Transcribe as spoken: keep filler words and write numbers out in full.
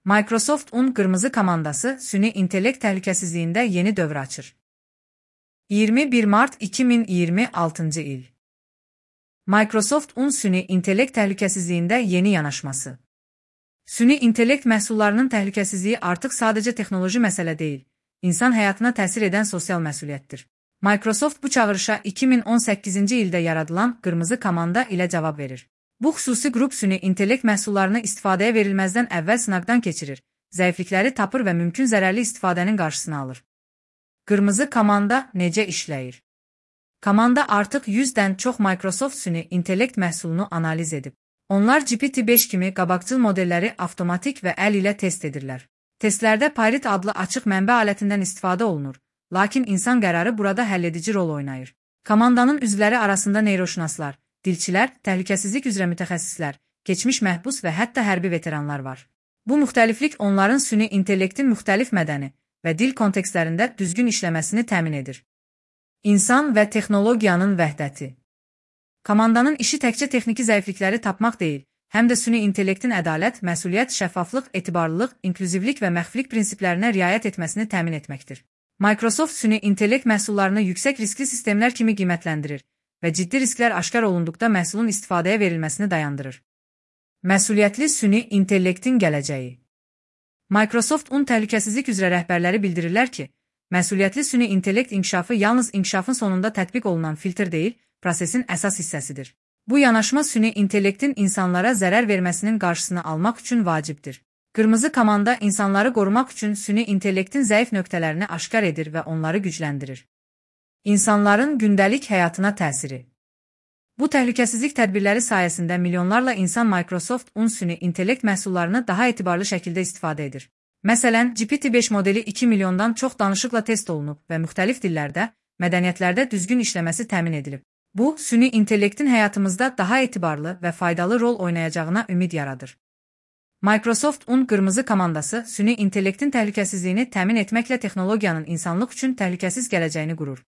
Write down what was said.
Microsoft Un qırmızı komandası süni intellekt təhlükəsizliyində yeni dövr açır. iyirmi bir mart iki min iyirmi altıncı il. Microsoft Un süni intellekt təhlükəsizliyində yeni yanaşması. Süni intellekt məhsullarının təhlükəsizliyi artıq sadəcə texnoloji məsələ deyil, insan həyatına təsir edən sosial məsuliyyətdir. Microsoft bu çağırışa iki min on səkkizinci ildə yaradılan qırmızı komanda ilə cavab verir. Bu xüsusi qrup süni intellekt məhsullarını istifadəyə verilməzdən əvvəl sınaqdan keçirir, zəiflikləri tapır və mümkün zərərli istifadənin qarşısını alır. Qırmızı komanda necə işləyir? Komanda artıq yüzdən çox Microsoft süni intellekt məhsulunu analiz edib. Onlar G P T beş kimi qabaqcıl modelləri avtomatik və əl ilə test edirlər. Testlərdə Pyrit adlı açıq mənbə alətindən istifadə olunur, lakin insan qərarı burada həlledici rol oynayır. Komandanın üzvləri arasında neyroşünaslar, dilçilər, təhlükəsizlik üzrə mütəxəssislər, keçmiş məhbus və hətta hərbi veteranlar var. Bu müxtəliflik onların süni intellektin müxtəlif mədəni və dil kontekstlərində düzgün işləməsini təmin edir. İnsan və texnologiyanın vəhdəti. Komandanın işi təkcə texniki zəiflikləri tapmaq deyil, həm də süni intellektin ədalət, məsuliyyət, şəffaflıq, etibarlılıq, inklüzivlik və məxfilik prinsiplərinə riayət etməsini təmin etməkdir. Microsoft süni intellekt məhsullarını yüksək riskli sistemlər kimi qiymətləndirir və ciddi risklər aşkar olunduqda məhsulun istifadəyə verilməsini dayandırır. Məsuliyyətli süni intellektin gələcəyi. Microsoft Un təhlükəsizlik üzrə rəhbərləri bildirirlər ki, məsuliyyətli süni intellekt inkişafı yalnız inkişafın sonunda tətbiq olunan filtr deyil, prosesin əsas hissəsidir. Bu yanaşma süni intellektin insanlara zərər verməsinin qarşısını almaq üçün vacibdir. Qırmızı komanda insanları qorumaq üçün süni intellektin zəif nöqtələrini aşkar edir və onları gücləndirir. İnsanların gündəlik həyatına təsiri. Bu təhlükəsizlik tədbirləri sayəsində milyonlarla insan Microsoft Un süni intellekt məhsullarını daha etibarlı şəkildə istifadə edir. Məsələn, G P T beş modeli iki milyondan çox danışıqla test olunub və müxtəlif dillərdə, mədəniyyətlərdə düzgün işləməsi təmin edilib. Bu, süni intellektin həyatımızda daha etibarlı və faydalı rol oynayacağına ümid yaradır. Microsoft Un qırmızı komandası süni intellektin təhlükəsizliyini təmin etməklə texnologiyanın insanlıq üçün təhlükəsiz gələcəyini qurur.